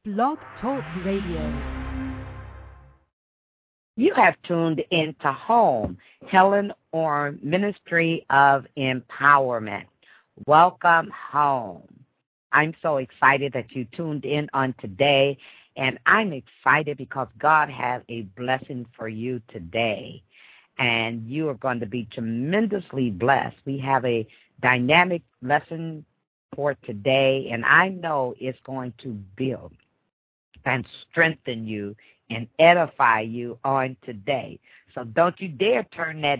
Blog Talk Radio. You have tuned into Home, Helen Orr Ministry of Empowerment. Welcome home. I'm so excited that you tuned in on today, and I'm excited because God has a blessing for you today, and you are going to be tremendously blessed. We have a dynamic lesson for today, and I know it's going to build and strengthen you and edify you on today. So don't you dare turn that.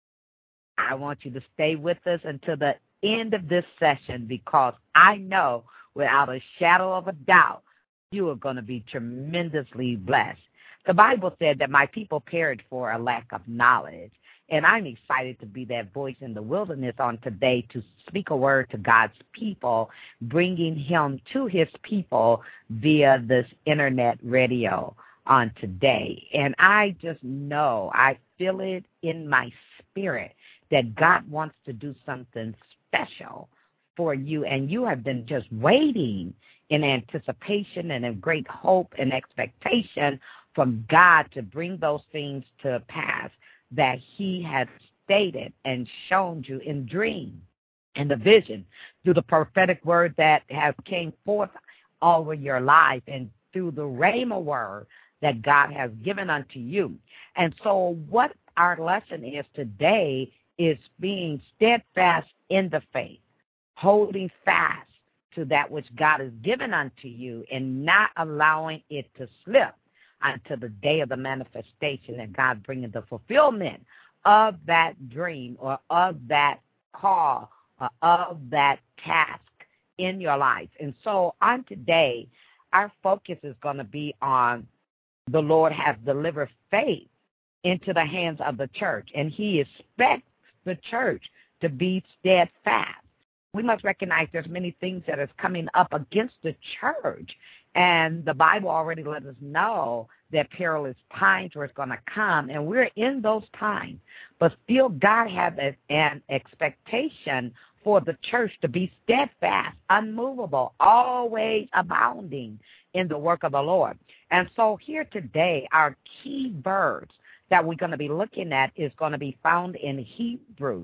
I want you to stay with us until the end of this session, because I know without a shadow of a doubt you are going to be tremendously blessed. The Bible said that my people perished for a lack of knowledge. And I'm excited to be that voice in the wilderness on today to speak a word to God's people, bringing him to his people via this internet radio on today. And I just know, I feel it in my spirit that God wants to do something special for you. And you have been just waiting in anticipation and in great hope and expectation from God to bring those things to pass that he has stated and shown you in dream and the vision through the prophetic word that has came forth over your life and through the Rhema word that God has given unto you. And so what our lesson is today is being steadfast in the faith, holding fast to that which God has given unto you and not allowing it to slip until the day of the manifestation and God bringing the fulfillment of that dream or of that call or of that task in your life. And so on today, our focus is going to be on the Lord has delivered faith into the hands of the church, and he expects the church to be steadfast. We must recognize there's many things that is coming up against the church, and the Bible already let us know that perilous times were going to come, and we're in those times. But still, God has an expectation for the church to be steadfast, unmovable, always abounding in the work of the Lord. And so here today, our key verse that we're going to be looking at is going to be found in Hebrews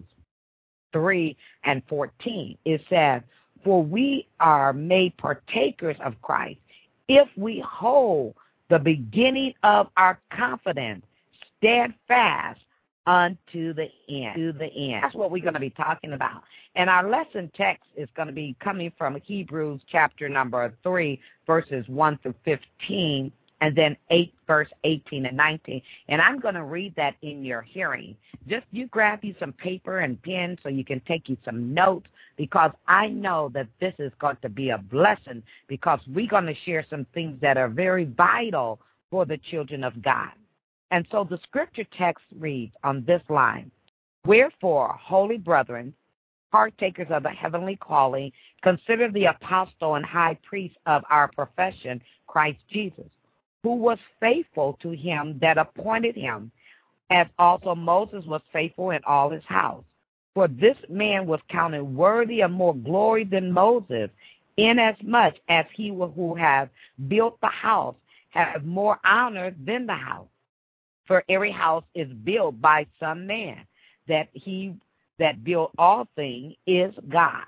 3:14. It says, "For we are made partakers of Christ if we hold the beginning of our confidence steadfast unto the end." That's what we're going to be talking about. And our lesson text is going to be coming from Hebrews chapter number 3, verses 1 through 15, and then 8, verse 18 and 19. And I'm going to read that in your hearing. Just you grab you some paper and pen so you can take you some notes, because I know that this is going to be a blessing, because we're going to share some things that are very vital for the children of God. And so the scripture text reads on this line, "Wherefore, holy brethren, partakers of the heavenly calling, consider the apostle and high priest of our profession, Christ Jesus, who was faithful to him that appointed him, as also Moses was faithful in all his house. For this man was counted worthy of more glory than Moses, inasmuch as he who have built the house have more honor than the house. For every house is built by some man, that he that built all things is God.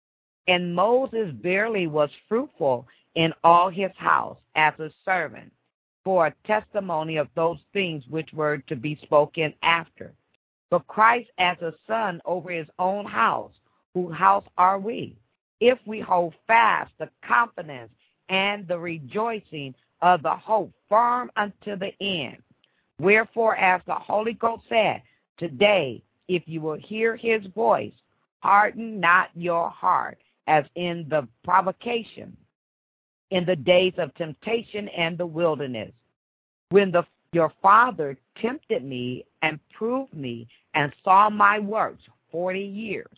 And Moses barely was fruitful in all his house as a servant, for a testimony of those things which were to be spoken after. But Christ as a son over his own house, whose house are we, if we hold fast the confidence and the rejoicing of the hope firm unto the end. Wherefore, as the Holy Ghost said, today, if you will hear his voice, harden not your heart, as in the provocation, in the days of temptation and the wilderness, when your father tempted me and proved me and saw my works 40 years.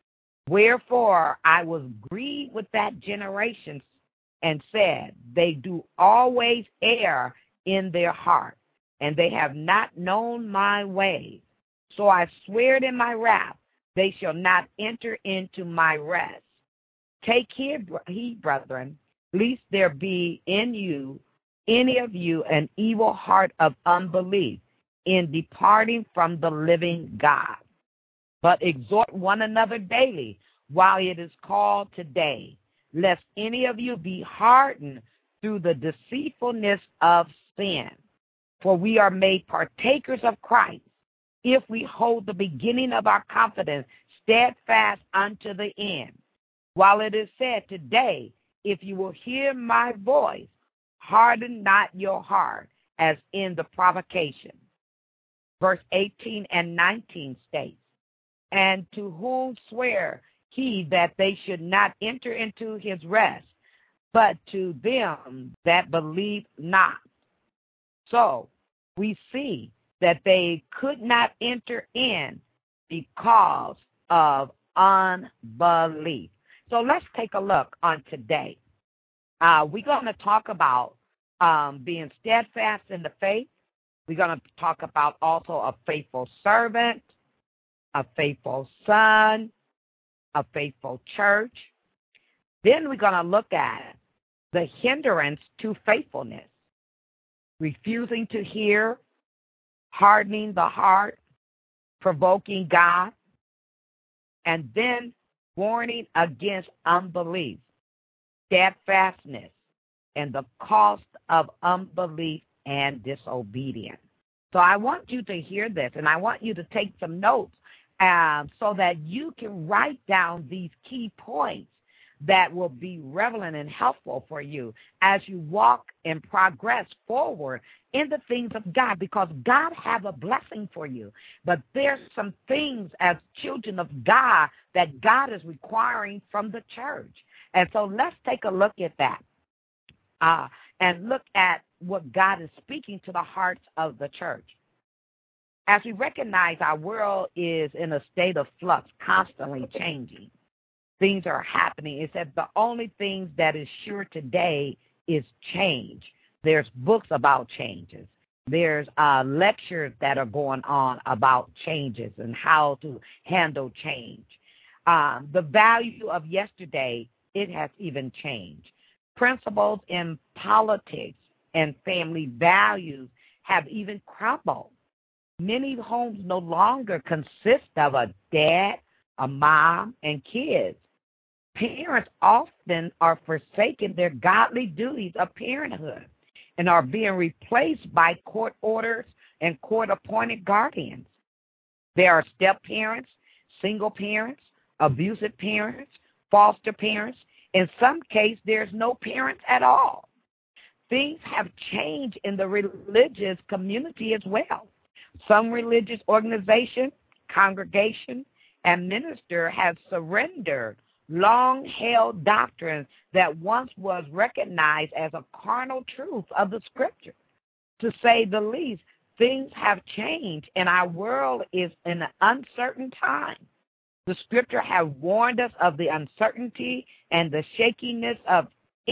Wherefore I was grieved with that generation and said, they do always err in their heart, and they have not known my ways. So I swear in my wrath, they shall not enter into my rest. Take heed, brethren, lest there be in you, any of you, an evil heart of unbelief in departing from the living God. But exhort one another daily while it is called today, lest any of you be hardened through the deceitfulness of sin. For we are made partakers of Christ, if we hold the beginning of our confidence steadfast unto the end. While it is said today, if you will hear my voice, harden not your heart, as in the provocation. Verse 18 and 19 states, and to whom swear he that they should not enter into his rest, but to them that believe not. So we see that they could not enter in because of unbelief. So let's take a look on today. We're going to talk about being steadfast in the faith. We're going to talk about also a faithful servant, a faithful son, a faithful church. Then we're going to look at the hindrance to faithfulness, refusing to hear, hardening the heart, provoking God, and then warning against unbelief, steadfastness, and the cost of unbelief and disobedience. So I want you to hear this, and I want you to take some notes so that you can write down these key points that will be relevant and helpful for you as you walk and progress forward in the things of God, because God has a blessing for you. But there's some things as children of God that God is requiring from the church. And so let's take a look at that and look at what God is speaking to the hearts of the church. As we recognize our world is in a state of flux, constantly changing. Things are happening. It said the only thing that is sure today is change. There's books about changes. There's lectures that are going on about changes and how to handle change. The value of yesterday, it has even changed. Principles in politics and family values have even crumbled. Many homes no longer consist of a dad, a mom, and kids. Parents often are forsaking their godly duties of parenthood and are being replaced by court orders and court-appointed guardians. There are step-parents, single parents, abusive parents, foster parents. In some cases, there's no parents at all. Things have changed in the religious community as well. Some religious organization, congregation, and minister have surrendered long-held doctrines that once was recognized as a carnal truth of the Scripture. To say the least, things have changed, and our world is in an uncertain time. The Scripture have warned us of the uncertainty and the shakiness of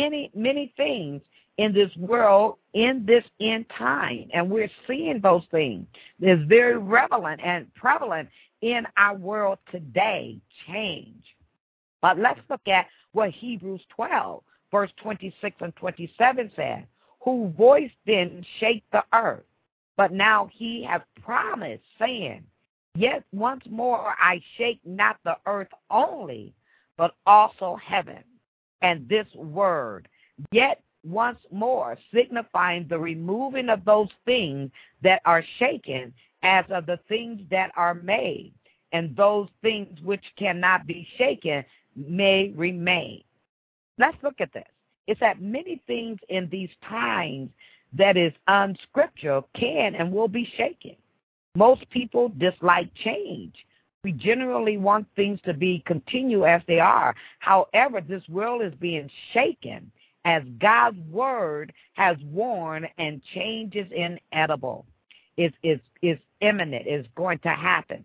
many things in this world in this end time, and we're seeing those things. It's very relevant and prevalent in our world today, change. But let's look at what Hebrews 12, verse 26 and 27 says, whose voice didn't shake the earth, but now he hath promised, saying, yet once more I shake not the earth only, but also heaven. And this word, yet once more, signifying the removing of those things that are shaken, as of the things that are made, and those things which cannot be shaken may remain. Let's look at this. It's that many things in these times that is unscriptural can and will be shaken. Most people dislike change. We generally want things to be continue as they are. However, this world is being shaken as God's word has warned, and change is inevitable. It's imminent. It's going to happen.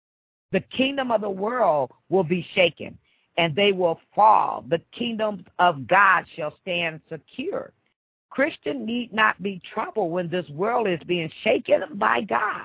The kingdom of the world will be shaken, and they will fall. The kingdom of God shall stand secure. Christians need not be troubled when this world is being shaken by God.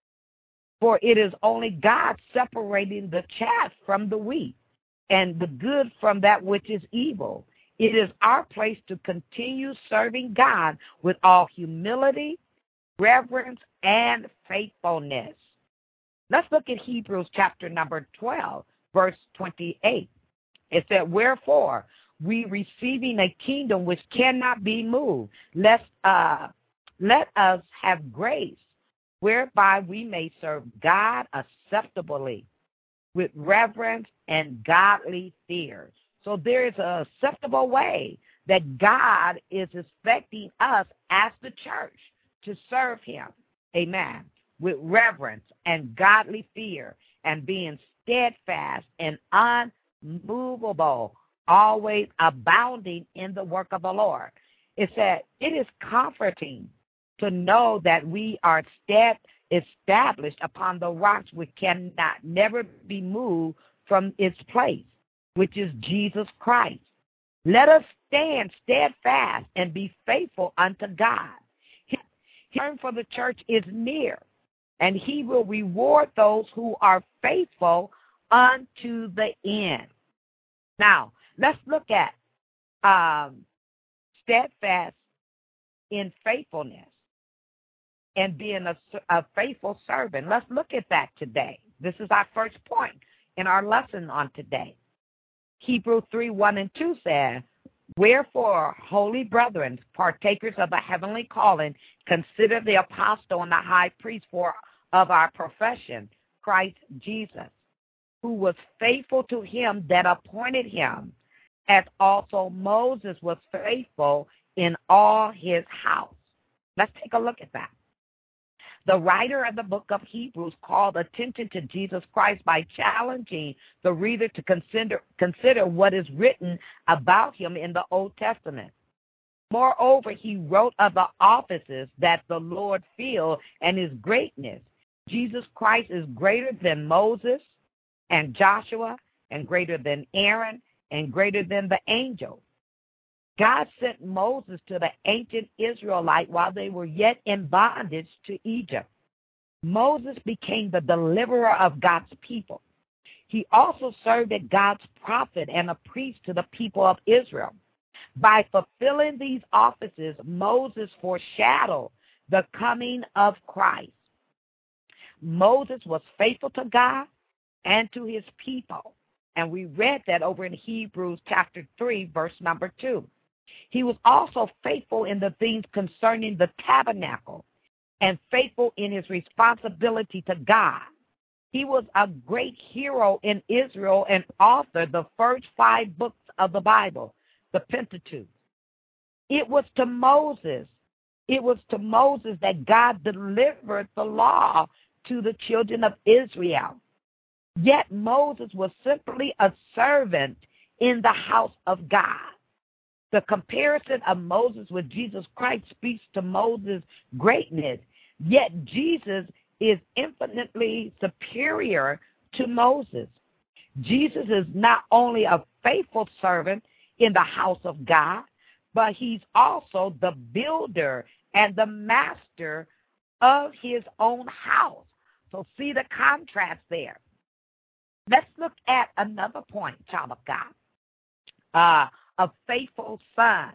For it is only God separating the chaff from the wheat, and the good from that which is evil. It is our place to continue serving God with all humility, reverence, and faithfulness. Let's look at Hebrews chapter number 12, verse 28. It said, wherefore, we receiving a kingdom which cannot be moved, let us have grace, whereby we may serve God acceptably, with reverence and godly fear. So there is an acceptable way that God is expecting us as the church to serve him. Amen. With reverence and godly fear, and being steadfast and unmovable, always abounding in the work of the Lord. It said, it is comforting to know that we are established upon the rocks which cannot never be moved from its place, which is Jesus Christ. Let us stand steadfast and be faithful unto God. His turn for the church is near, and he will reward those who are faithful unto the end. Now, let's look at steadfast in faithfulness and being a faithful servant. Let's look at that today. This is our first point in our lesson on today. Hebrews 3:1-2 says, wherefore, holy brethren, partakers of the heavenly calling, consider the apostle and the high priest of our profession, Christ Jesus, who was faithful to him that appointed him, as also Moses was faithful in all his house. Let's take a look at that. The writer of the book of Hebrews called attention to Jesus Christ by challenging the reader to consider what is written about him in the Old Testament. Moreover, he wrote of the offices that the Lord filled and his greatness. Jesus Christ is greater than Moses and Joshua, and greater than Aaron, and greater than the angels. God sent Moses to the ancient Israelite while they were yet in bondage to Egypt. Moses became the deliverer of God's people. He also served as God's prophet and a priest to the people of Israel. By fulfilling these offices, Moses foreshadowed the coming of Christ. Moses was faithful to God and to his people. And we read that over in Hebrews chapter 3, verse number 2. He was also faithful in the things concerning the tabernacle and faithful in his responsibility to God. He was a great hero in Israel and authored the first 5 books of the Bible, the Pentateuch. It was to Moses that God delivered the law to the children of Israel. Yet Moses was simply a servant in the house of God. The comparison of Moses with Jesus Christ speaks to Moses' greatness, yet Jesus is infinitely superior to Moses. Jesus is not only a faithful servant in the house of God, but he's also the builder and the master of his own house. So see the contrast there. Let's look at another point, child of God. A faithful son.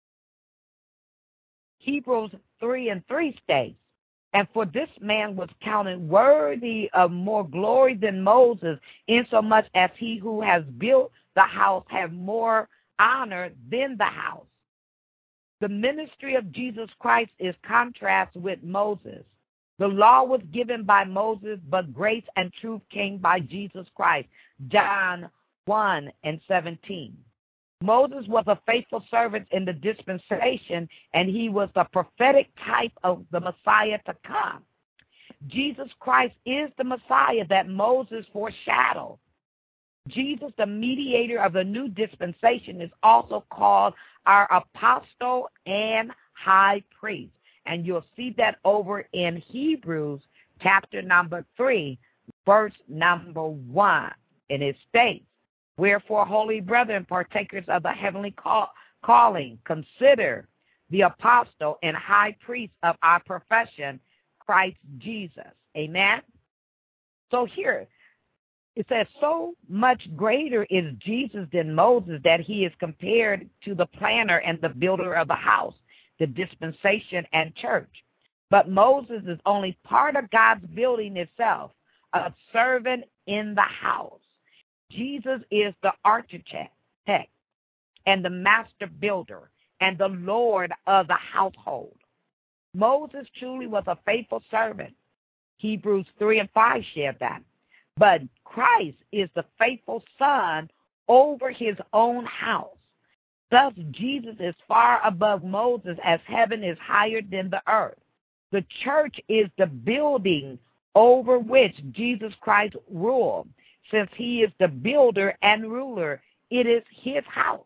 Hebrews 3:3 states, and for this man was counted worthy of more glory than Moses, insomuch as he who has built the house have more honor than the house. The ministry of Jesus Christ is contrast with Moses. The law was given by Moses, but grace and truth came by Jesus Christ. John 1:17. Moses was a faithful servant in the dispensation, and he was the prophetic type of the Messiah to come. Jesus Christ is the Messiah that Moses foreshadowed. Jesus, the mediator of the new dispensation, is also called our apostle and high priest. And you'll see that over in Hebrews chapter number 3, verse number 1. And it states, wherefore, holy brethren, partakers of the heavenly calling, consider the apostle and high priest of our profession, Christ Jesus. Amen? So here, It says, so much greater is Jesus than Moses that he is compared to the planner and the builder of the house, the dispensation and church. But Moses is only part of God's building itself, a servant in the house. Jesus is the architect and the master builder and the Lord of the household. Moses truly was a faithful servant. Hebrews 3:5 shared that. But Christ is the faithful son over his own house. Thus, Jesus is far above Moses as heaven is higher than the earth. The church is the building over which Jesus Christ ruled. Since he is the builder and ruler, it is his house.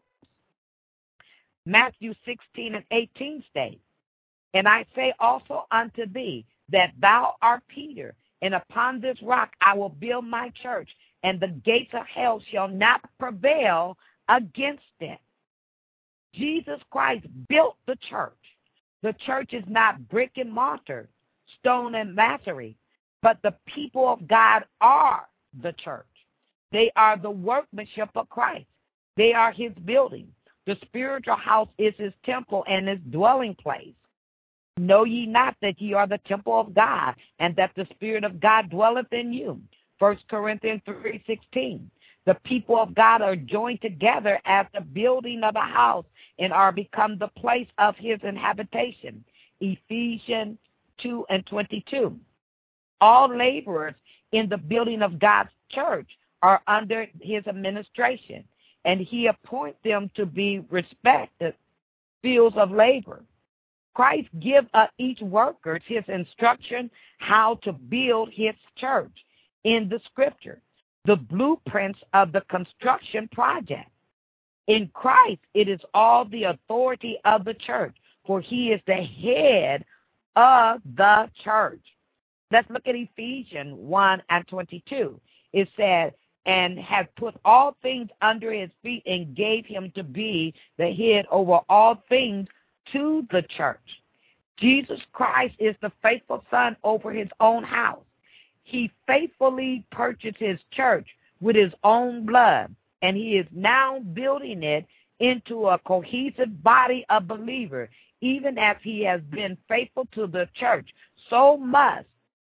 Matthew 16:18 states, and I say also unto thee that thou art Peter, and upon this rock I will build my church, and the gates of hell shall not prevail against it. Jesus Christ built the church. The church is not brick and mortar, stone and masonry, but the people of God are the church. They are the workmanship of Christ. They are his building. The spiritual house is his temple and his dwelling place. Know ye not that ye are the temple of God, and that the Spirit of God dwelleth in you? 1 Corinthians 3:16. The people of God are joined together as the building of a house and are become the place of his inhabitation. Ephesians 2:22. All laborers in the building of God's church are under his administration, and he appoints them to be respected fields of labor. Christ gives each worker his instruction how to build his church in the scripture, the blueprints of the construction project. In Christ, it is all the authority of the church, for he is the head of the church. Let's look at Ephesians 1:22. It says, and has put all things under his feet and gave him to be the head over all things to the church. Jesus Christ is the faithful son over his own house. He faithfully purchased his church with his own blood, and he is now building it into a cohesive body of believers. Even as he has been faithful to the church, so must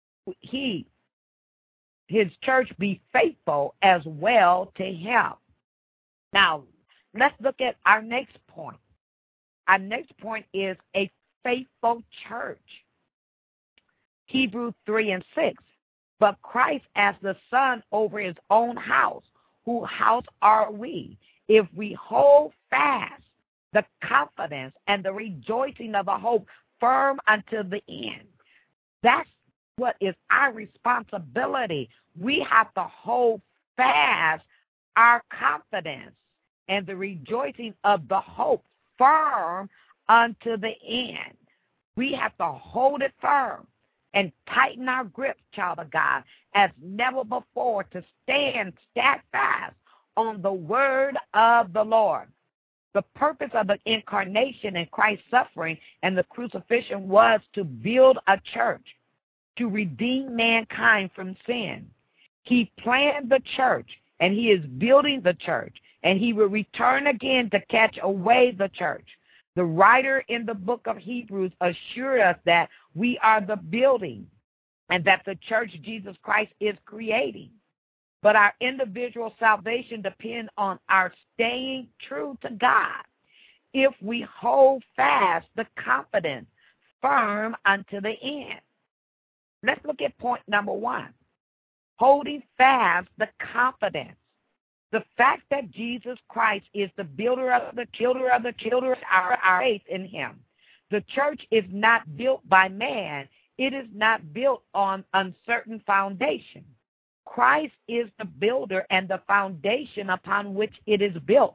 his church be faithful as well to him. Now, let's look at our next point. Our next point is a faithful church. Hebrews 3:6. But Christ as the son over his own house, whose house are we, if we hold fast the confidence and the rejoicing of a hope firm until the end. That's what is our responsibility. We have to hold fast our confidence and the rejoicing of the hope firm unto the end. We have to hold it firm and tighten our grip, child of God, as never before, to stand steadfast on the word of the Lord. The purpose of the incarnation and Christ's suffering and the crucifixion was to build a church, to redeem mankind from sin. He planned the church, and he is building the church, and he will return again to catch away the church. The writer in the book of Hebrews assured us that we are the building and that the church Jesus Christ is creating. But our individual salvation depends on our staying true to God. If we hold fast the confidence firm unto the end. Let's look at point number 1. Holding fast the confidence. The fact that Jesus Christ is the builder of the children, our faith in him. The church is not built by man. It is not built on uncertain foundation. Christ is the builder and the foundation upon which it is built.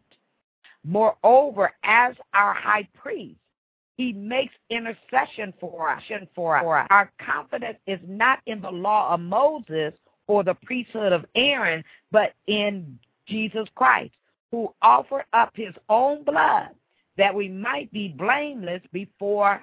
Moreover, as our high priest, he makes intercession for us. Our confidence is not in the law of Moses or the priesthood of Aaron, but in Jesus Christ, who offered up his own blood that we might be blameless before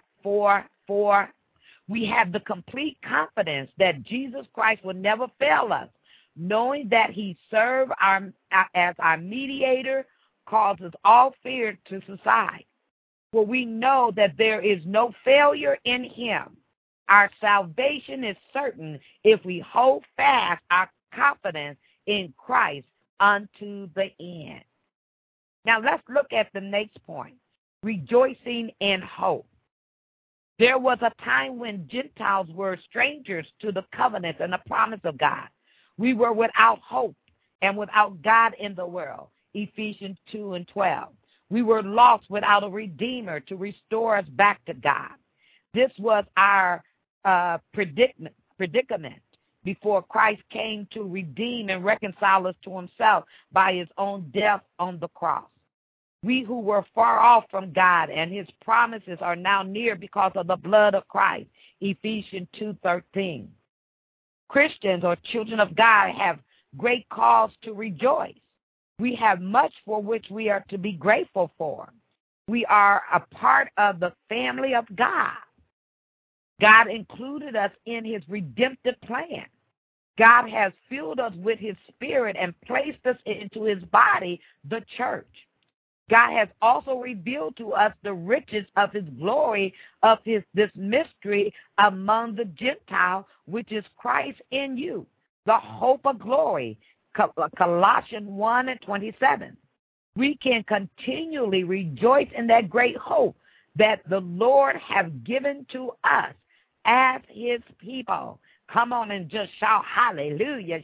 we have the complete confidence that Jesus Christ will never fail us, knowing that he served as our mediator causes all fear to subside. For we know that there is no failure in him. Our salvation is certain if we hold fast our confidence in Christ unto the end. Now let's look at the next point, rejoicing in hope. There was a time when Gentiles were strangers to the covenant and the promise of God. We were without hope and without God in the world, Ephesians 2:12. We were lost without a Redeemer to restore us back to God. This was our predicament before Christ came to redeem and reconcile us to himself by his own death on the cross. We who were far off from God and his promises are now near because of the blood of Christ, Ephesians 2:13. Christians or children of God have great cause to rejoice. We have much for which we are to be grateful for. We are a part of the family of God. God included us in his redemptive plan. God has filled us with his spirit and placed us into his body, the church. God has also revealed to us the riches of his glory of this mystery among the Gentiles, which is Christ in you, the hope of glory. Colossians 1:27. We can continually rejoice in that great hope that the Lord has given to us as his people. Come on and just shout hallelujah.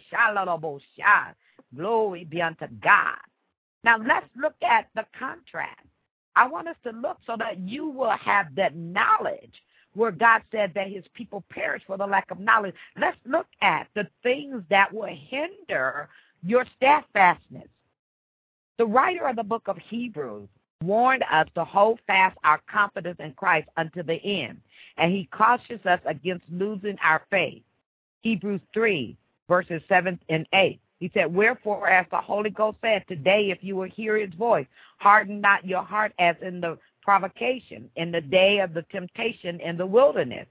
Glory be unto God. Now let's look at the contrast. I want us to look so that you will have that knowledge where God said that his people perish for the lack of knowledge. Let's look at the things that will hinder your steadfastness. The writer of the book of Hebrews warned us to hold fast our confidence in Christ unto the end, and he cautions us against losing our faith. Hebrews 3:7 and 8. He said, wherefore, as the Holy Ghost said, today, if you will hear his voice, harden not your heart as in the provocation, in the day of the temptation in the wilderness.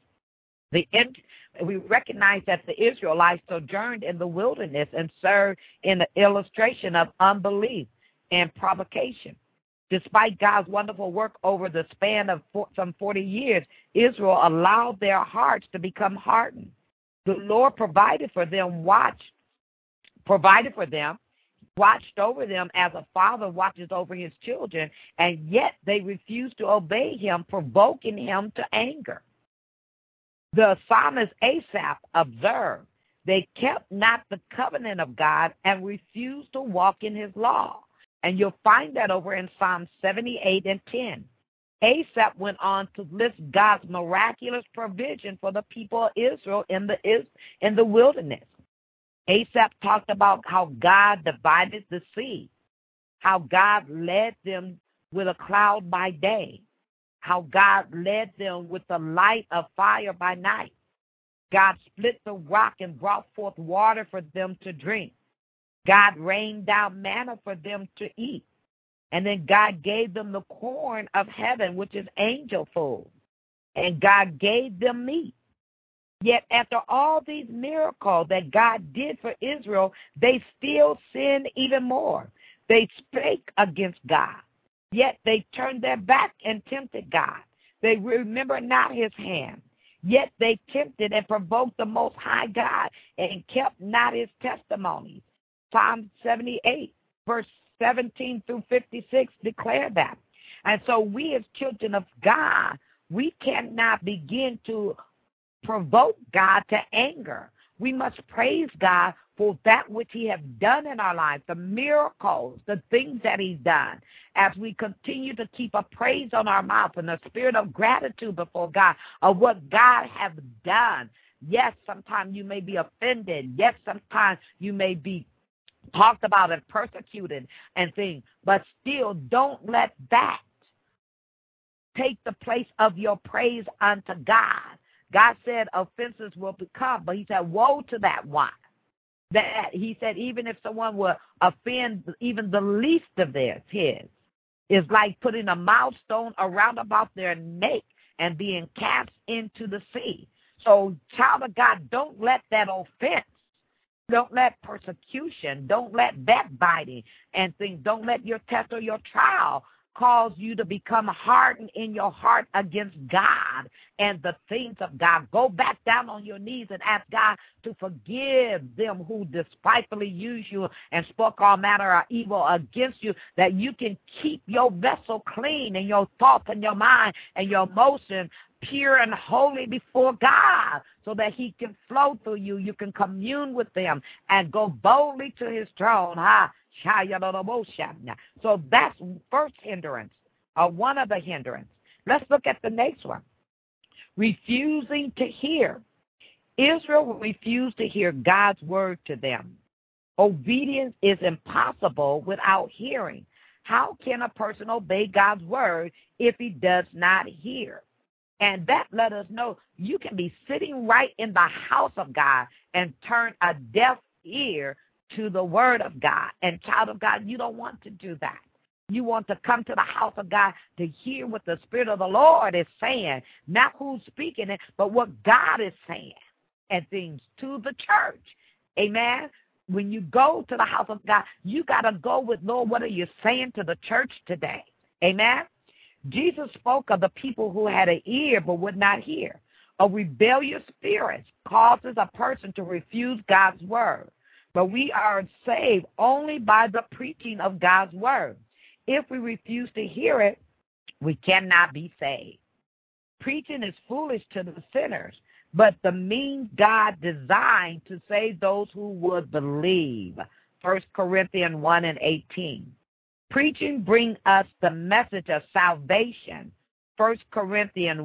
We recognize that the Israelites sojourned in the wilderness and served in the illustration of unbelief and provocation. Despite God's wonderful work over the span of some 40 years, Israel allowed their hearts to become hardened. The Lord provided for them, watched over them as a father watches over his children, and yet they refused to obey him, provoking him to anger. The psalmist Asaph observed, they kept not the covenant of God and refused to walk in his law. And you'll find that over in Psalm 78:10. Asaph went on to list God's miraculous provision for the people of Israel in the wilderness. Asaph talked about how God divided the sea, how God led them with a cloud by day, how God led them with the light of fire by night. God split the rock and brought forth water for them to drink. God rained down manna for them to eat. And then God gave them the corn of heaven, which is angel food. And God gave them meat. Yet after all these miracles that God did for Israel, they still sinned even more. They spake against God. Yet they turned their back and tempted God. They remembered not his hand. Yet they tempted and provoked the Most High God and kept not his testimonies. Psalm 78:17-56 declare that. And so we as children of God, we cannot begin to provoke God to anger. We must praise God for that which he has done in our lives, the miracles, the things that he's done. As we continue to keep a praise on our mouth and a spirit of gratitude before God of what God has done. Yes, sometimes you may be offended. Yes, sometimes you may be talked about and persecuted and things, but still don't let that take the place of your praise unto God. God said offenses will become, but he said, woe to that one. That he said, even if someone will offend even the least of his, is like putting a millstone around about their neck and being cast into the sea. So, child of God, don't let that offense Don't let persecution, don't let backbiting and things, don't let your test or your trial cause you to become hardened in your heart against God and the things of God. Go back down on your knees and ask God to forgive them who despitefully used you and spoke all manner of evil against you, that you can keep your vessel clean and your thoughts and your mind and your emotion pure and holy before God, so that he can flow through you. You can commune with them and go boldly to his throne. So that's first hindrance, or one of the hindrance. Let's look at the next one. Refusing to hear. Israel refused to hear God's word to them. Obedience is impossible without hearing. How can a person obey God's word if he does not hear? And that let us know you can be sitting right in the house of God and turn a deaf ear to the word of God. And child of God, you don't want to do that. You want to come to the house of God to hear what the Spirit of the Lord is saying, not who's speaking it, but what God is saying and things to the church. Amen. When you go to the house of God, you got to go with, Lord, what are you saying to the church today? Amen. Jesus spoke of the people who had an ear but would not hear. A rebellious spirit causes a person to refuse God's word. But we are saved only by the preaching of God's word. If we refuse to hear it, we cannot be saved. Preaching is foolish to the sinners, but the means God designed to save those who would believe. 1 Corinthians 1:18. Preaching brings us the message of salvation. 1 Corinthians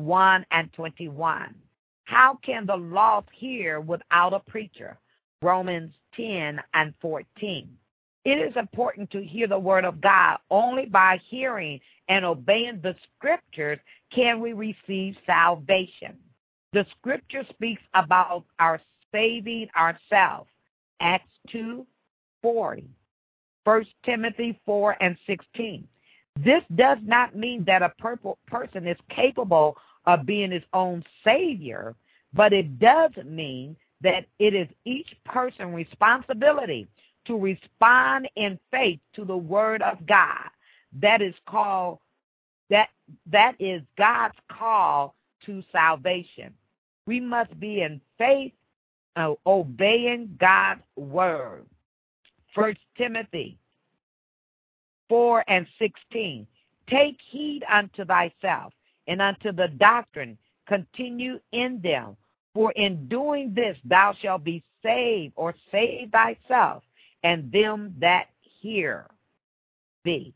1:21. How can the lost hear without a preacher? Romans 10:14. It is important to hear the word of God. Only by hearing and obeying the scriptures can we receive salvation. The scripture speaks about our saving ourselves. Acts 2:40. 1 Timothy 4:16. This does not mean that a person is capable of being his own savior, but it does mean that it is each person's responsibility to respond in faith to the word of God. That is God's call to salvation. We must be in faith, obeying God's word. 1 Timothy 4:16. Take heed unto thyself and unto the doctrine. Continue in them. For in doing this thou shalt be saved, or save thyself and them that hear thee.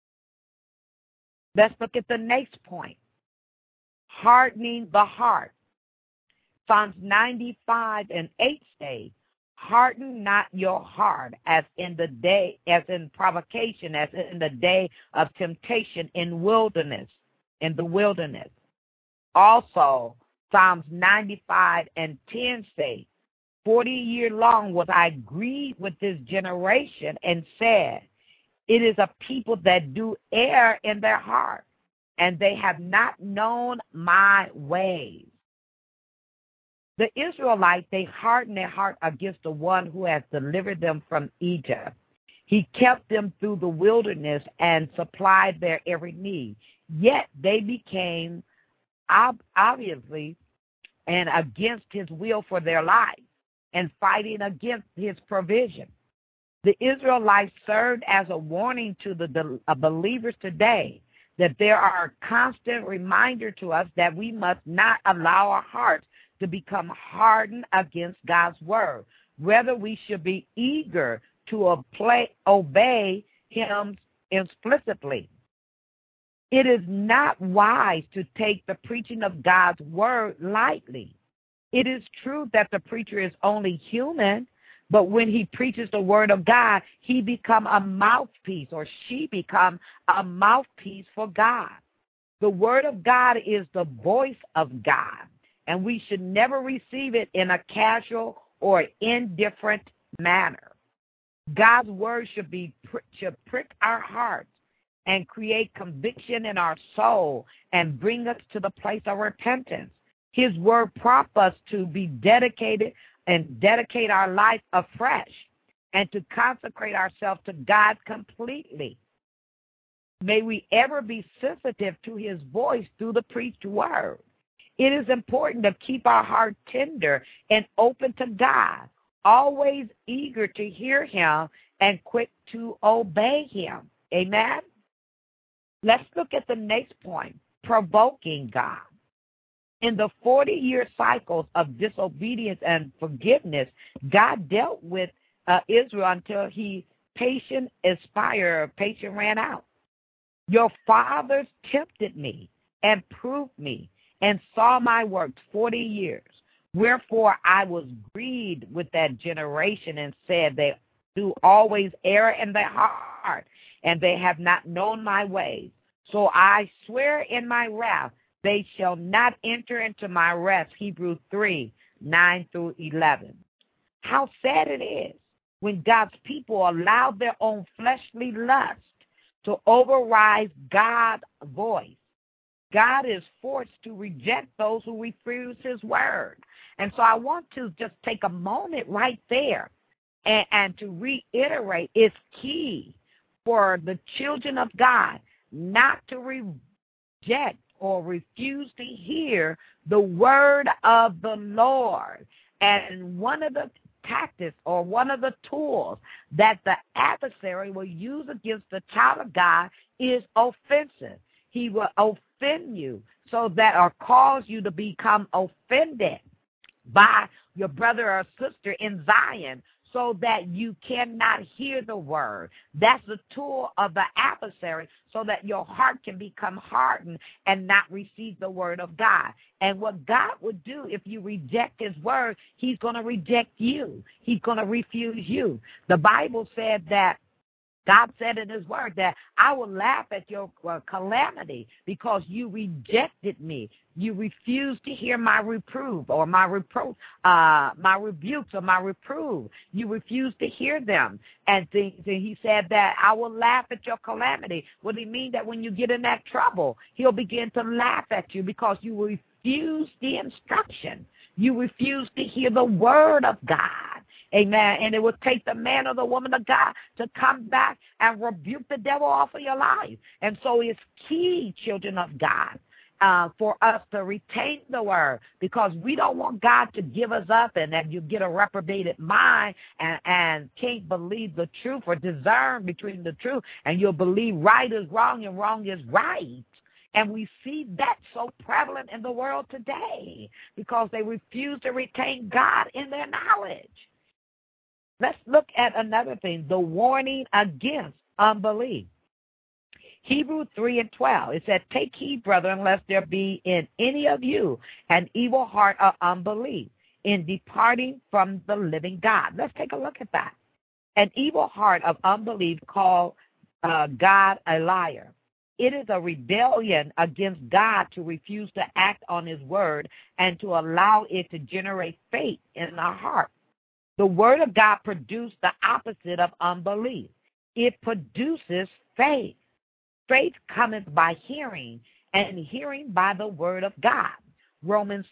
Let's look at the next point. Hardening the heart. Psalms 95:8 say, harden not your heart as in provocation, as in the day of temptation in the wilderness. Also, Psalms 95:10 say, 40 years long was I grieved with this generation and said, it is a people that do err in their heart, and they have not known my ways. The Israelites, they hardened their heart against the one who has delivered them from Egypt. He kept them through the wilderness and supplied their every need. Yet they became obviously and against his will for their life and fighting against his provision. The Israelites served as a warning to the believers today that there are a constant reminder to us that we must not allow our hearts to become hardened against God's word. Rather, we should be eager to obey him explicitly. It is not wise to take the preaching of God's word lightly. It is true that the preacher is only human, but when he preaches the word of God, he becomes a mouthpiece, or she becomes a mouthpiece for God. The word of God is the voice of God, and we should never receive it in a casual or indifferent manner. God's word should prick our hearts and create conviction in our soul and bring us to the place of repentance. His word prompts us to be dedicated and dedicate our life afresh and to consecrate ourselves to God completely. May we ever be sensitive to his voice through the preached word. It is important to keep our heart tender and open to God, always eager to hear him and quick to obey him. Amen? Let's look at the next point, provoking God. In the 40-year cycles of disobedience and forgiveness, God dealt with Israel until patience ran out. Your fathers tempted me and proved me and saw my works 40 years. Wherefore I was grieved with that generation and said, they do always err in their heart, and they have not known my ways. So I swear in my wrath, they shall not enter into my rest. Hebrews 3:9-11. How sad it is when God's people allow their own fleshly lust to override God's voice. God is forced to reject those who refuse his word. And so I want to just take a moment right there and to reiterate, it's key for the children of God not to reject or refuse to hear the word of the Lord. And one of the tactics or one of the tools that the adversary will use against the child of God is offensive. He will offend you so that or cause you to become offended by your brother or sister in Zion so that you cannot hear the word. That's the tool of the adversary so that your heart can become hardened and not receive the word of God. And what God would do if you reject his word, he's going to reject you. He's going to refuse you. The Bible said that God said in his word that I will laugh at your calamity because you rejected me. You refused to hear my reproof or my rebukes or my reproof. You refused to hear them. And he said that I will laugh at your calamity. What do you mean? That when you get in that trouble, he'll begin to laugh at you because you refuse the instruction. You refuse to hear the word of God. Amen. And it will take the man or the woman of God to come back and rebuke the devil off of your life. And so it's key, children of God, for us to retain the word, because we don't want God to give us up and that you get a reprobated mind and can't believe the truth or discern between the truth, and you'll believe right is wrong and wrong is right. And we see that so prevalent in the world today because they refuse to retain God in their knowledge. Let's look at another thing, the warning against unbelief. Hebrews 3:12, it said, take heed, brethren, lest there be in any of you an evil heart of unbelief in departing from the living God. Let's take a look at that. An evil heart of unbelief called God a liar. It is a rebellion against God to refuse to act on his word and to allow it to generate faith in our heart. The word of God produced the opposite of unbelief. It produces faith. Faith cometh by hearing, and hearing by the word of God. Romans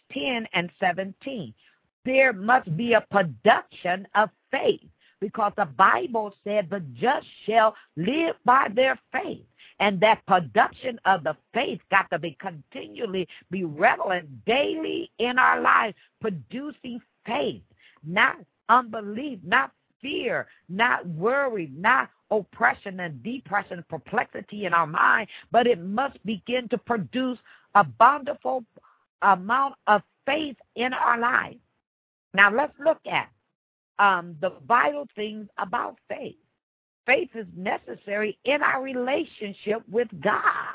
10:17. There must be a production of faith because the Bible said the just shall live by their faith. And that production of the faith got to be continually be relevant daily in our lives, producing faith, not unbelief, not fear, not worry, not oppression and depression, perplexity in our mind, but it must begin to produce a bountiful amount of faith in our life. Now let's look at the vital things about faith. Faith is necessary in our relationship with God.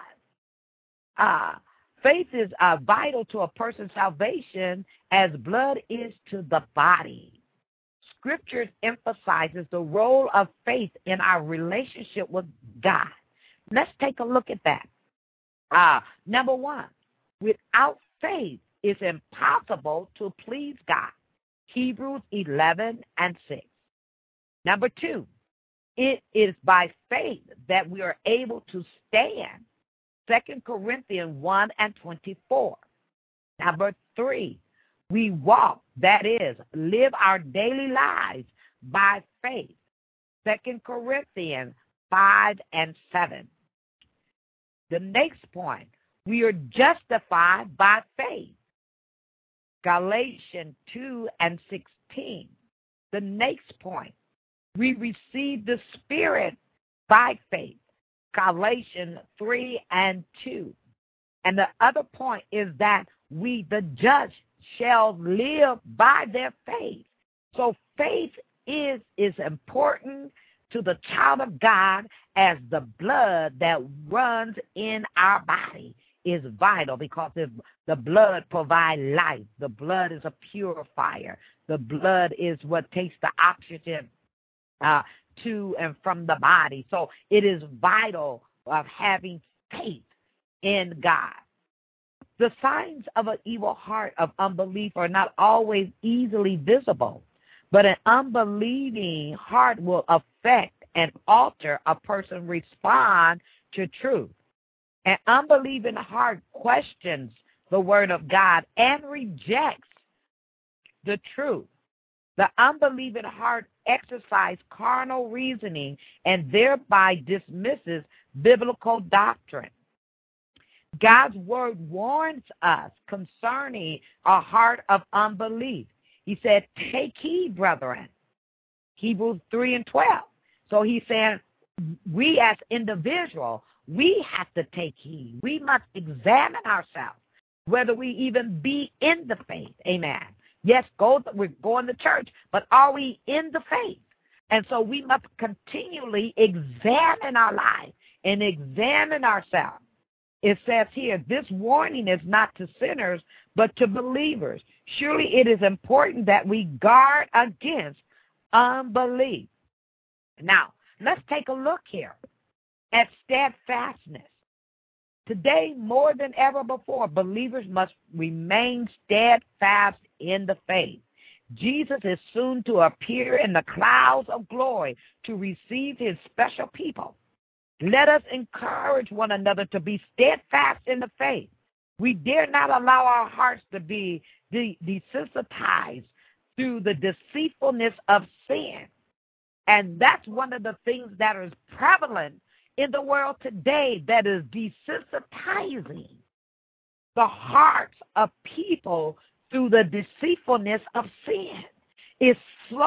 Faith is vital to a person's salvation as blood is to the body. Scriptures emphasizes the role of faith in our relationship with God. Let's take a look at that. Number one, without faith, it's impossible to please God. Hebrews 11:6. Number two, it is by faith that we are able to stand. 2 Corinthians 1:24. Number three, We walk, that is, live our daily lives by faith. 2 Corinthians 5 and 7. The next point, we are justified by faith. Galatians 2 and 16. The next point, we receive the Spirit by faith. Galatians 3 and 2. And the other point is that we, the just, shall live by their faith. So faith is important to the child of God as the blood that runs in our body is vital, because the blood provides life. The blood is a purifier. The blood is what takes the oxygen to and from the body. So it is vital of having faith in God. The signs of an evil heart of unbelief are not always easily visible, but an unbelieving heart will affect and alter a person's response to truth. An unbelieving heart questions the word of God and rejects the truth. The unbelieving heart exercises carnal reasoning and thereby dismisses biblical doctrine. God's word warns us concerning a heart of unbelief. He said, take heed, brethren. Hebrews 3 and 12. So he's saying we as individuals, we have to take heed. We must examine ourselves, whether we even be in the faith. Amen. Yes, we're going to church, but are we in the faith? And so we must continually examine our life and examine ourselves. It says here, this warning is not to sinners, but to believers. Surely it is important that we guard against unbelief. Now, let's take a look here at steadfastness. Today, more than ever before, believers must remain steadfast in the faith. Jesus is soon to appear in the clouds of glory to receive his special people. Let us encourage one another to be steadfast in the faith. We dare not allow our hearts to be desensitized through the deceitfulness of sin. And that's one of the things that is prevalent in the world today, that is desensitizing the hearts of people through the deceitfulness of sin. It's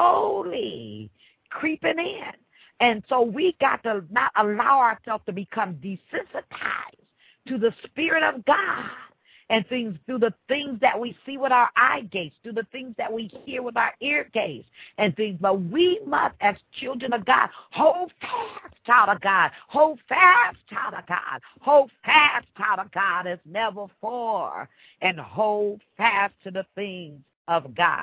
slowly creeping in. And so we got to not allow ourselves to become desensitized to the Spirit of God and things through the things that we see with our eye gates, through the things that we hear with our ear gates and things. But we must, as children of God, hold fast, child of God. Hold fast, child of God. Hold fast, child of God, as never before. And hold fast to the things of God.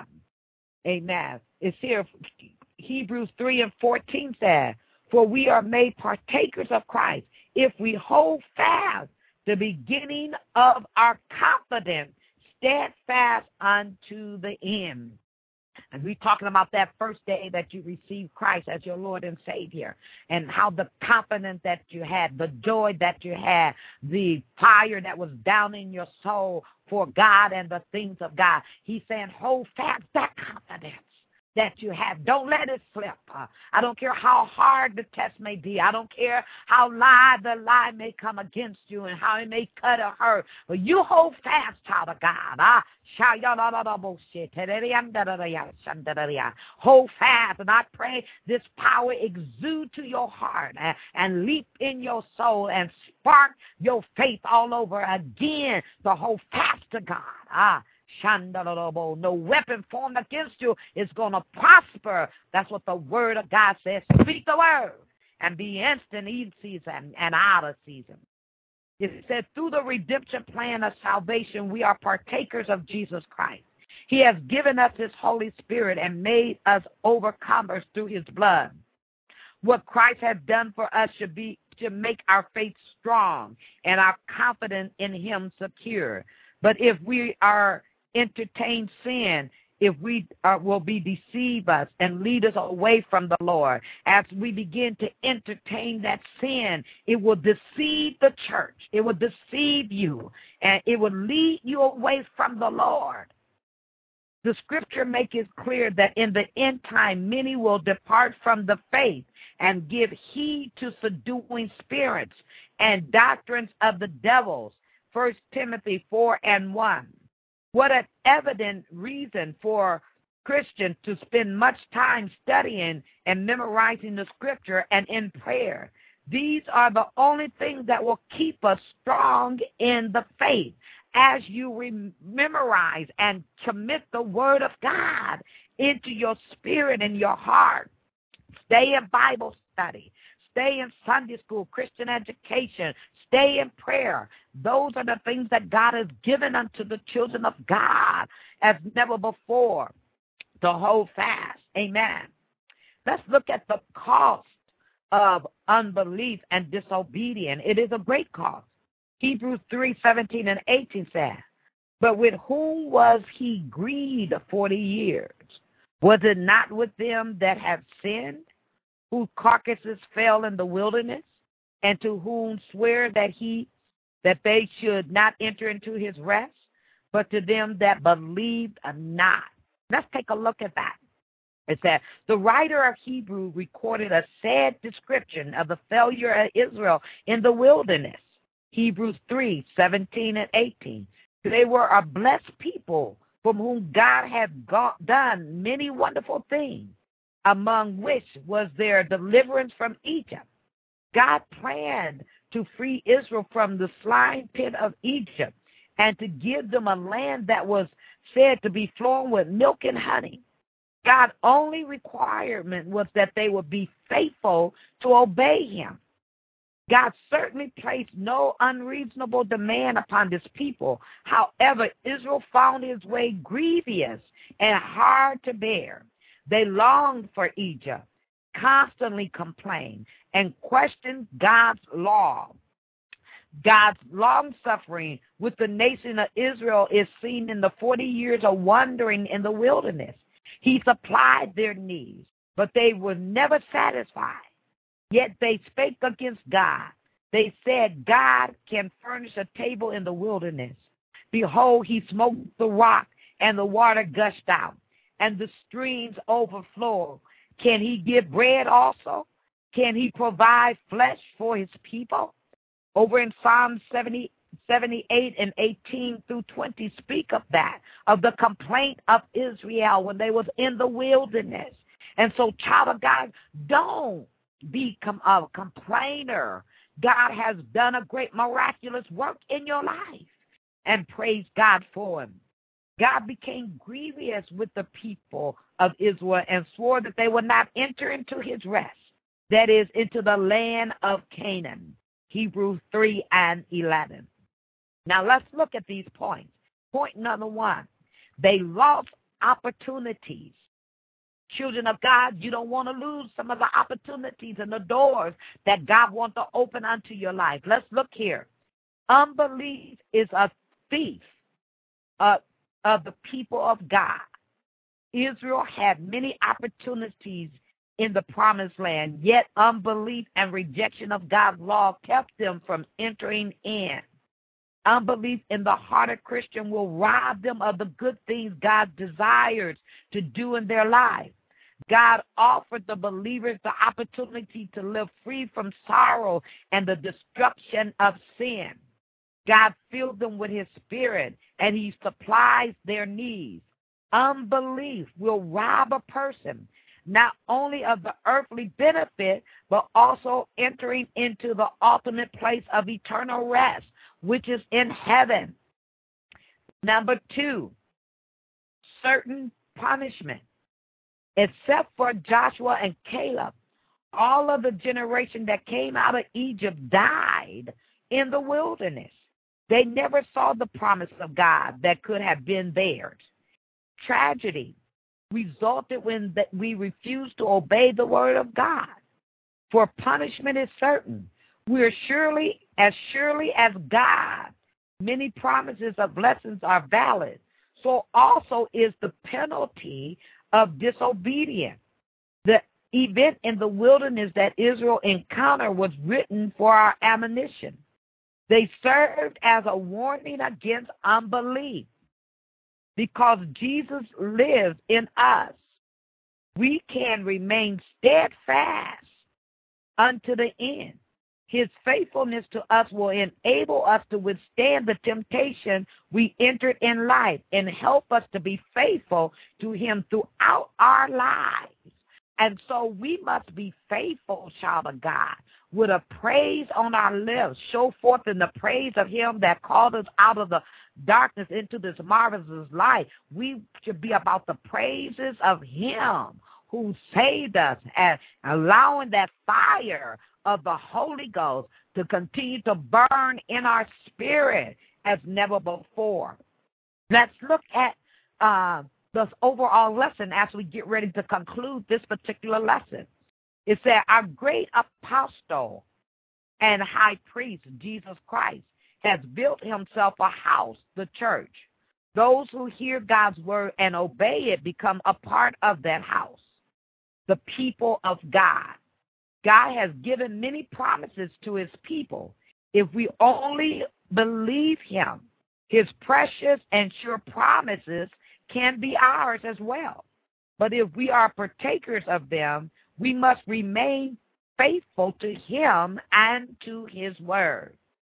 Amen. It's here. Hebrews 3 and 14 says, for we are made partakers of Christ if we hold fast the beginning of our confidence, steadfast unto the end. And we're talking about that first day that you received Christ as your Lord and Savior, and how the confidence that you had, the joy that you had, the fire that was down in your soul for God and the things of God. He's saying, hold fast that confidence that you have. Don't let it slip. I don't care how hard the test may be. I don't care how the lie may come against you and how it may cut or hurt. But you hold fast, child of God. Hold fast, and I pray this power exude to your heart and leap in your soul and spark your faith all over again to hold fast to God. No weapon formed against you is going to prosper. That's what the word of God says. Speak the word and be instant in season and out of season. It said, through the redemption plan of salvation, we are partakers of Jesus Christ. He has given us his Holy Spirit and made us overcomers through his blood. What Christ has done for us should make our faith strong and our confidence in him secure. But if we are entertain sin, if we will be deceive us and lead us away from the Lord. As we begin to entertain that sin, it will deceive the church. It will deceive you, and it will lead you away from the Lord. The scripture makes it clear that in the end time, many will depart from the faith and give heed to seducing spirits and doctrines of the devils. 1 Timothy 4:1. What an evident reason for Christians to spend much time studying and memorizing the scripture and in prayer. These are the only things that will keep us strong in the faith. As you memorize and commit the word of God into your spirit and your heart, stay in Bible study, stay in Sunday school, Christian education, stay in prayer. Those are the things that God has given unto the children of God as never before to hold fast. Amen. Let's look at the cost of unbelief and disobedience. It is a great cost. Hebrews 3:17-18 says, but with whom was he grieved 40 years? Was it not with them that have sinned, whose carcasses fell in the wilderness, and to whom swear that they should not enter into his rest, but to them that believed not? Let's take a look at that. It said, the writer of Hebrew recorded a sad description of the failure of Israel in the wilderness. Hebrews 3:17-18. They were a blessed people from whom God had done many wonderful things, among which was their deliverance from Egypt. God planned to free Israel from the slime pit of Egypt and to give them a land that was said to be flowing with milk and honey. God's only requirement was that they would be faithful to obey him. God certainly placed no unreasonable demand upon this people. However, Israel found his way grievous and hard to bear. They longed for Egypt, constantly complained, and questioned God's law. God's long-suffering with the nation of Israel is seen in the 40 years of wandering in the wilderness. He supplied their needs, but they were never satisfied. Yet they spake against God. They said, God can furnish a table in the wilderness. Behold, he smote the rock, and the water gushed out, and the streams overflow. Can he give bread also? Can he provide flesh for his people? Over in Psalm 78:18-20 speak of that, of the complaint of Israel when they was in the wilderness. And so, child of God, don't become a complainer. God has done a great miraculous work in your life, and praise God for him. God became grievous with the people of Israel and swore that they would not enter into his rest, that is, into the land of Canaan. Hebrews 3:11. Now let's look at these points. Point number 1, they lost opportunities. Children of God, you don't want to lose some of the opportunities and the doors that God wants to open unto your life. Let's look here. Unbelief is a thief of the people of God. Israel had many opportunities in the promised land, yet unbelief and rejection of God's law kept them from entering in. Unbelief in the heart of Christian will rob them of the good things God desires to do in their life. God offered the believers the opportunity to live free from sorrow and the destruction of sin. God filled them with his spirit, and he supplies their needs. Unbelief will rob a person not only of the earthly benefit, but also entering into the ultimate place of eternal rest, which is in heaven. Number 2, certain punishment. Except for Joshua and Caleb, all of the generation that came out of Egypt died in the wilderness. They never saw the promise of God that could have been theirs. Tragedy resulted when we refused to obey the word of God. For punishment is certain. We're surely as God, many promises of blessings are valid, so also is the penalty of disobedience. The event in the wilderness that Israel encountered was written for our admonition. They served as a warning against unbelief. Because Jesus lives in us, we can remain steadfast unto the end. His faithfulness to us will enable us to withstand the temptation we entered in life and help us to be faithful to him throughout our lives. And so we must be faithful, child of God, with a praise on our lips, show forth in the praise of him that called us out of the darkness into this marvelous light. We should be about the praises of him who saved us and allowing that fire of the Holy Ghost to continue to burn in our spirit as never before. Let's look at this overall lesson as we get ready to conclude this particular lesson. It said, our great apostle and high priest, Jesus Christ, has built himself a house, the church. Those who hear God's word and obey it become a part of that house, the people of God. God has given many promises to his people. If we only believe him, his precious and sure promises can be ours as well. But if we are partakers of them, we must remain faithful to him and to his word.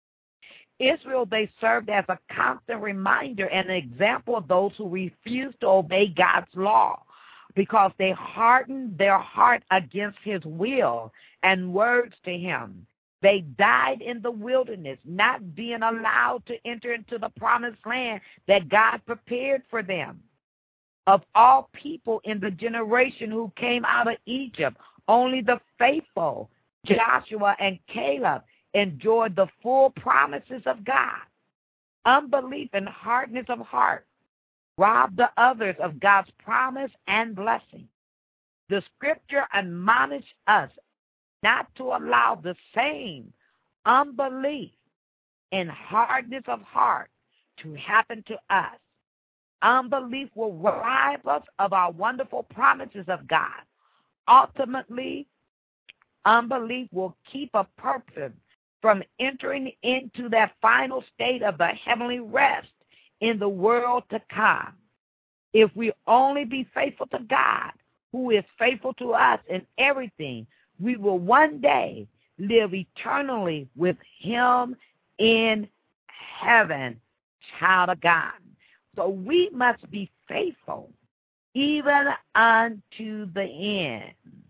Israel, they served as a constant reminder and an example of those who refused to obey God's law because they hardened their heart against his will and words to him. They died in the wilderness, not being allowed to enter into the promised land that God prepared for them. Of all people in the generation who came out of Egypt, only the faithful, Joshua and Caleb, enjoyed the full promises of God. Unbelief and hardness of heart robbed the others of God's promise and blessing. The scripture admonishes us not to allow the same unbelief and hardness of heart to happen to us. Unbelief will rob us of our wonderful promises of God. Ultimately, unbelief will keep a person from entering into that final state of the heavenly rest in the world to come. If we only be faithful to God, who is faithful to us in everything, we will one day live eternally with him in heaven, child of God. So we must be faithful even unto the end.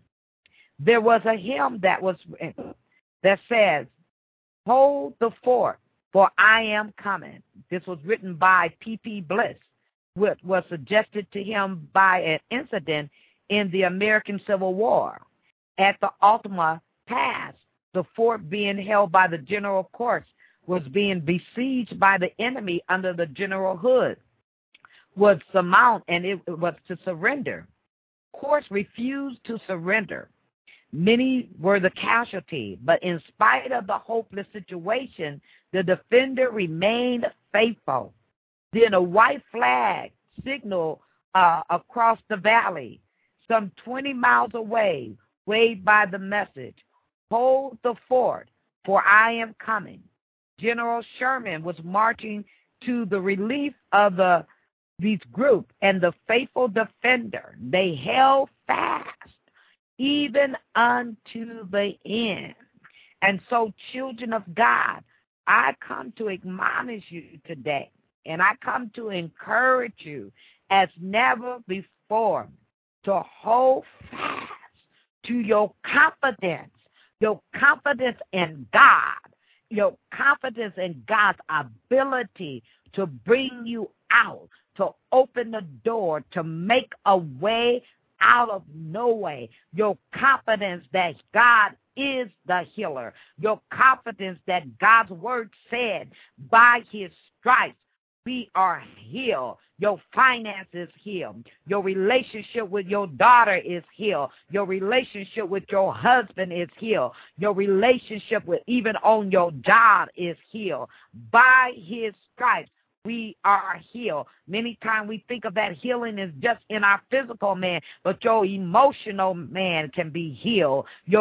There was a hymn that says, hold the fort, for I am coming. This was written by P.P. Bliss, which was suggested to him by an incident in the American Civil War. At the Altamont Pass, the fort being held by the General Corse was being besieged by the enemy under the General Hood, was surmount, and it was to surrender. Corse refused to surrender. Many were the casualty, but in spite of the hopeless situation, the defender remained faithful. Then a white flag signaled across the valley, some 20 miles away, waved by the message, hold the fort, for I am coming. General Sherman was marching to the relief of these group and the faithful defender. They held fast even unto the end. And so, children of God, I come to admonish you today, and I come to encourage you as never before to hold fast to your confidence in God, your confidence in God's ability to bring you out, to open the door, to make a way out of no way. Your confidence that God is the healer. Your confidence that God's word said, by his stripes we are healed. Your finances healed. Your relationship with your daughter is healed. Your relationship with your husband is healed. Your relationship with even on your job is healed. By his stripes we are healed. Many times we think of that healing as just in our physical man, but your emotional man can be healed. Your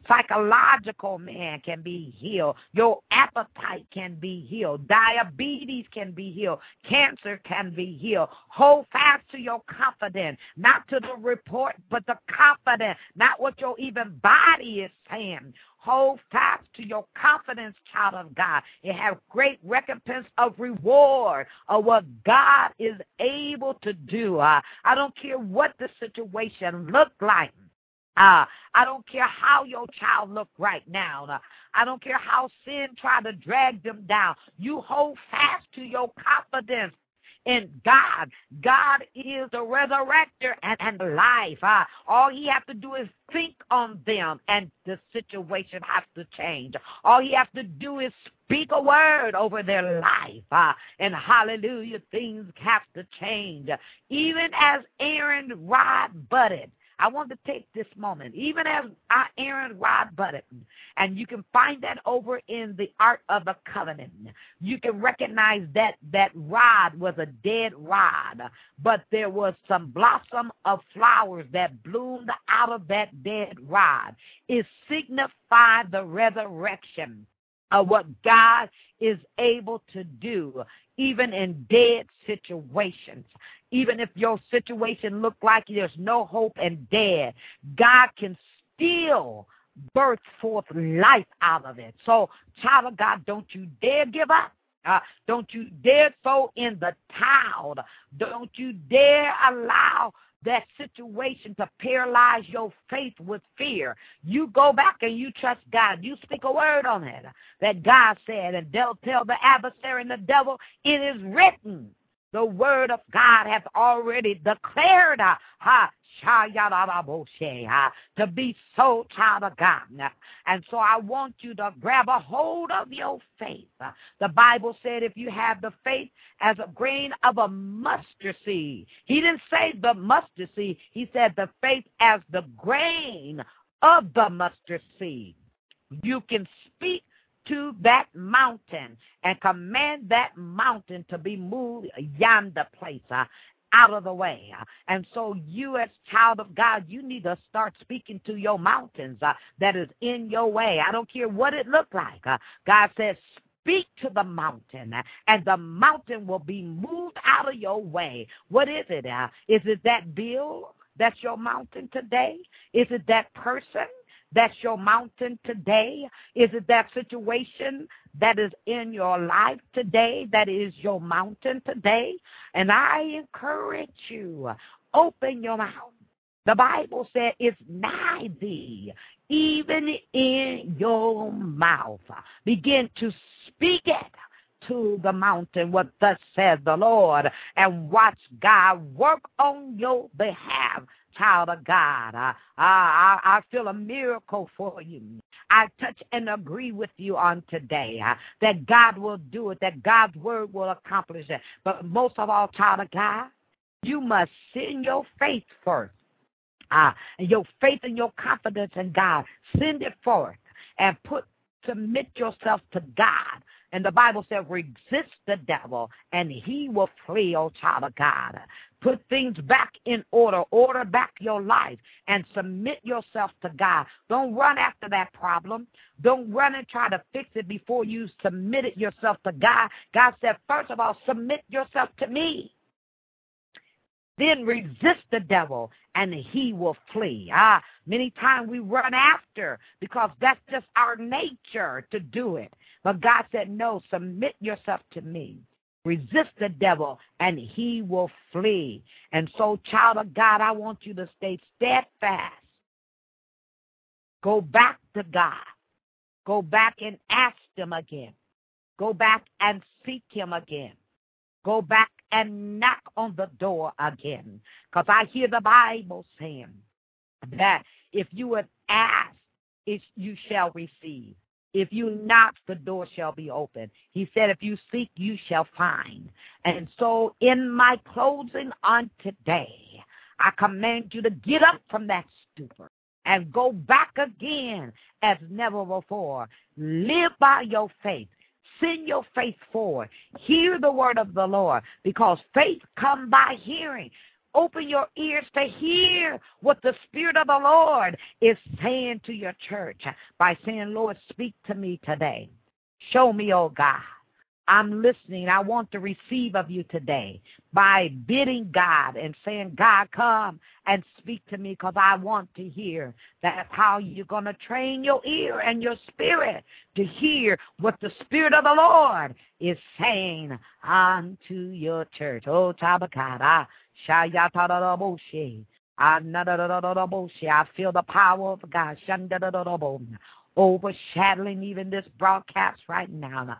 psychological man can be healed. Your appetite can be healed. Diabetes can be healed. Cancer can be healed. Hold fast to your confidence, not to the report, but the confidence, not what your even body is saying. Hold fast to your confidence, child of God. It has great recompense of reward of what God is able to do. I don't care what the situation looks like. I don't care how your child look right now. I don't care how sin try to drag them down. You hold fast to your confidence in God. God is the resurrector and life. All he has to do is think on them, and the situation has to change. All he has to do is speak a word over their life. And hallelujah, things have to change. Even as Aaron's rod budded, I want to take this moment, even as Aaron's rod budded, and you can find that over in the Ark of the Covenant. You can recognize that that rod was a dead rod, but there was some blossom of flowers that bloomed out of that dead rod. It signified the resurrection of what God is able to do, even in dead situations. Even if your situation looks like there's no hope and dead, God can still birth forth life out of it. So, child of God, don't you dare give up. Don't you dare throw in the towel. Don't you dare allow that situation to paralyze your faith with fear. You go back and you trust God. You speak a word on it that God said, and they'll tell the adversary and the devil, it is written. The word of God has already declared to be so, child of God. And so I want you to grab a hold of your faith. The Bible said if you have the faith as a grain of a mustard seed. He didn't say the mustard seed. He said the faith as the grain of the mustard seed. You can speak to that mountain and command that mountain to be moved yonder place, out of the way. And so you as child of God, you need to start speaking to your mountains that is in your way. I don't care what it looks like. God says, speak to the mountain, and the mountain will be moved out of your way. What is it? Is it that bill that's your mountain today? Is it that person that's your mountain today? Is it that situation that is in your life today that is your mountain today? And I encourage you, open your mouth. The Bible said it's nigh thee, even in your mouth. Begin to speak it to the mountain, what thus says the Lord, and watch God work on your behalf. Child of God, I feel a miracle for you. I touch and agree with you on today that God will do it, that God's word will accomplish it. But most of all, child of God, you must send your faith first. And your faith and your confidence in God, send it forth and submit yourself to God. And the Bible says, resist the devil, and he will flee, oh child of God. Put things back in order. Order back your life and submit yourself to God. Don't run after that problem. Don't run and try to fix it before you submitted yourself to God. God said, first of all, submit yourself to me. Then resist the devil, and he will flee. Many times we run after because that's just our nature to do it. But God said, no, submit yourself to me. Resist the devil, and he will flee. And so, child of God, I want you to stay steadfast. Go back to God. Go back and ask him again. Go back and seek him again. Go back and knock on the door again. Because I hear the Bible saying that if you would ask, you shall receive. If you knock, the door shall be open. He said, if you seek, you shall find. And so in my closing on today, I command you to get up from that stupor and go back again as never before. Live by your faith. Send your faith forward. Hear the word of the Lord, because faith comes by hearing. open your ears to hear what the Spirit of the Lord is saying to your church by saying, Lord, speak to me today. Show me, oh God. I'm listening. I want to receive of you today by bidding God and saying, God, come and speak to me because I want to hear. That's how you're going to train your ear and your spirit to hear what the Spirit of the Lord is saying unto your church. Oh, Tabakada, Shayatadaboshe, I feel the power of God. Overshadowing even this broadcast right now.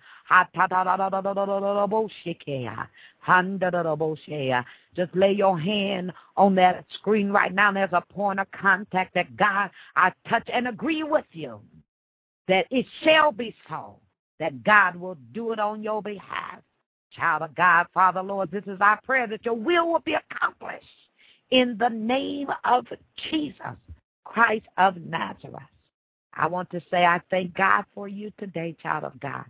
Just lay your hand on that screen right now. There's a point of contact that God, I touch and agree with you that it shall be so, that God will do it on your behalf. Child of God, Father, Lord, this is our prayer that your will be accomplished in the name of Jesus Christ of Nazareth. I want to say I thank God for you today, child of God.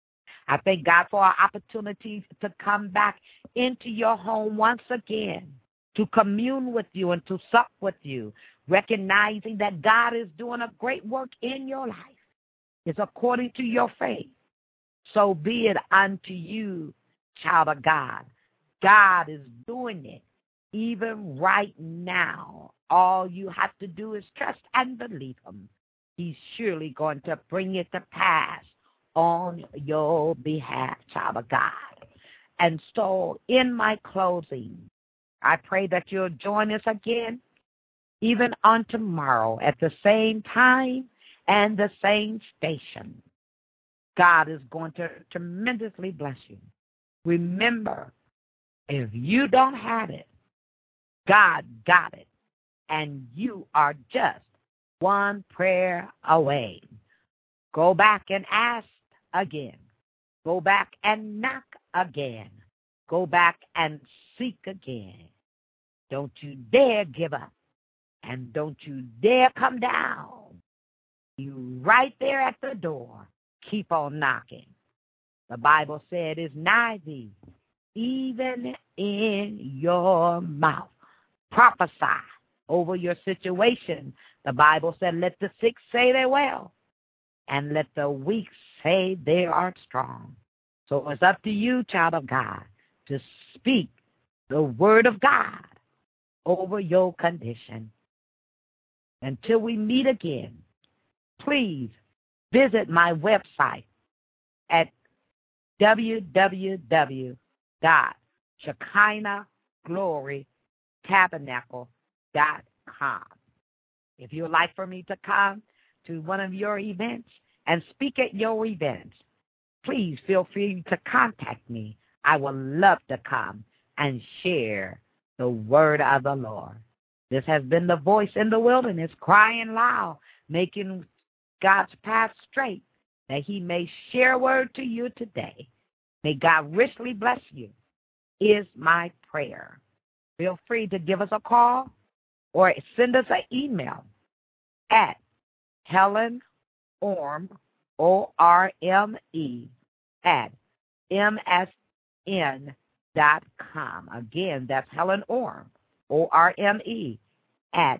I thank God for our opportunity to come back into your home once again, to commune with you and to sup with you, recognizing that God is doing a great work in your life. It's according to your faith. So be it unto you, child of God. God is doing it even right now. All you have to do is trust and believe him. He's surely going to bring it to pass on your behalf, child of God. And so in my closing, I pray that you'll join us again, even on tomorrow at the same time and the same station. God is going to tremendously bless you. Remember, if you don't have it, God got it, and you are just one prayer away. Go back and ask again. Go back and knock again. Go back and seek again. Don't you dare give up. And don't you dare come down. You right there at the door. Keep on knocking. The Bible said it's nigh thee, even in your mouth. Prophesy over your situation. The Bible said, let the sick say they're well, and let the weak say they are strong. So it's up to you, child of God, to speak the word of God over your condition. Until we meet again, please visit my website at www.ShekinahGloryTabernacle.com. If you would like for me to come to one of your events and speak at your events, please feel free to contact me. I would love to come and share the word of the Lord. This has been the voice in the wilderness, crying loud, making God's path straight, that he may share word to you today. May God richly bless you, is my prayer. Feel free to give us a call or send us an email at Helen Orme, O-R-M-E, at MSN.com. Again, that's Helen Orme, O-R-M-E, at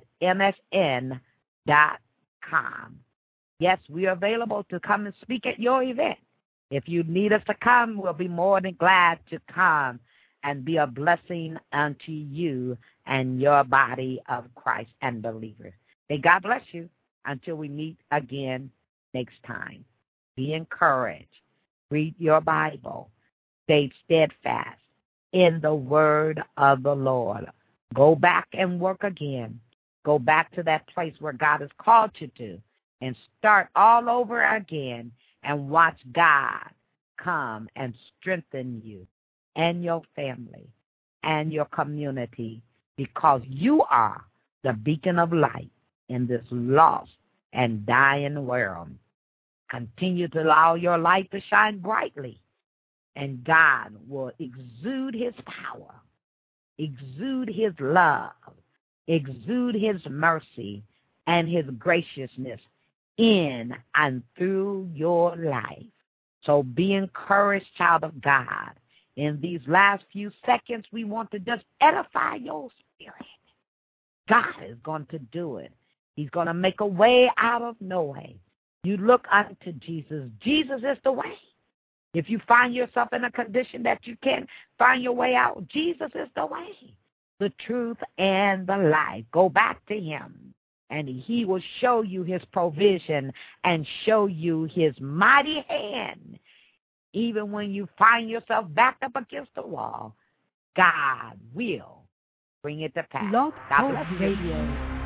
MSN.com. Yes, we are available to come and speak at your event. If you need us to come, we'll be more than glad to come and be a blessing unto you and your body of Christ and believers. May God bless you until we meet again next time. Be encouraged. Read your Bible. Stay steadfast in the word of the Lord. Go back and work again. Go back to that place where God has called you to and start all over again and watch God come and strengthen you and your family and your community, because you are the beacon of light in this lost and dying world. Continue to allow your light to shine brightly, and God will exude his power, exude his love, exude his mercy and his graciousness in and through your life. So be encouraged, child of God, In these last few seconds, we want to just edify your spirit. God is going to do it. He's going to make a way out of no way. You look unto Jesus. Jesus is the way. If you find yourself in a condition that you can't find your way out, Jesus is the way, the truth, and the life. Go back to him, and he will show you his provision and show you his mighty hand. Even when you find yourself backed up against the wall, God will bring it to pass. Blog Talk Radio.